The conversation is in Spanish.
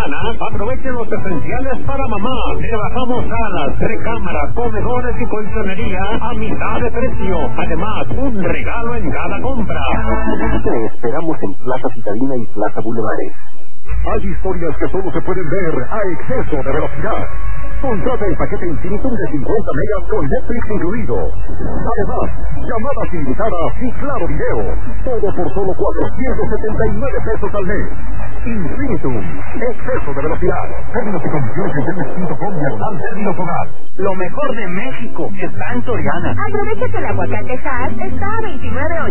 Soriana, aproveche los esenciales para mamá. Le bajamos salas, recámaras, comedores y colchonería a mitad de precio. Además, un regalo en cada compra. Te esperamos en Plaza Citadina y Plaza Bulevares. Hay historias que solo se pueden ver a exceso de velocidad. Contrata el paquete Infinitum de 50 megas con Netflix incluido. Además, llamadas ilimitadas y claro video. Todo por solo 479 pesos al mes. Infinitum, exceso de velocidad. Términos y condiciones en Telmex.com/términos hogar. Lo mejor de México está en Soriana. Aprovecha que el aguacate Hass está a 29.80